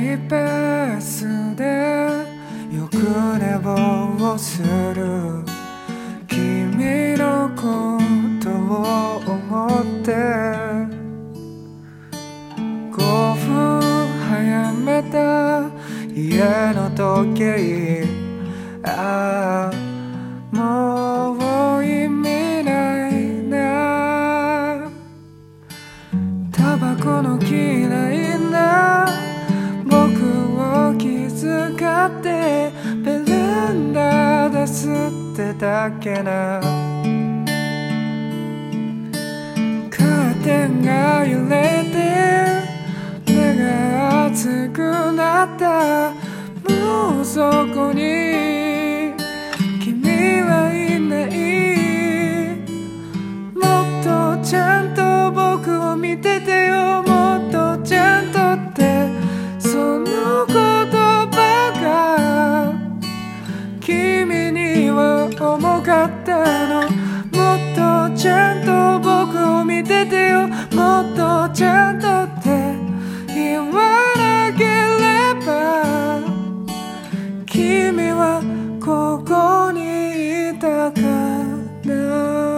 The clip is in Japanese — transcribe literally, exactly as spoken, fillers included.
ペースでよく寝坊をする君のことを思ってごふん早めた家の時計ああもう意味ないなタバコの嫌いな僕を気遣ってベランダで吸ってたっけなカーテンが揺れて目が熱くなったもうそこに君はいないもっとちゃんと僕を見ててよもっとちゃんとってその言葉が君には重かったのもっとちゃんと僕を見ててよもっとちゃんとって言わなければ君はここにいたかな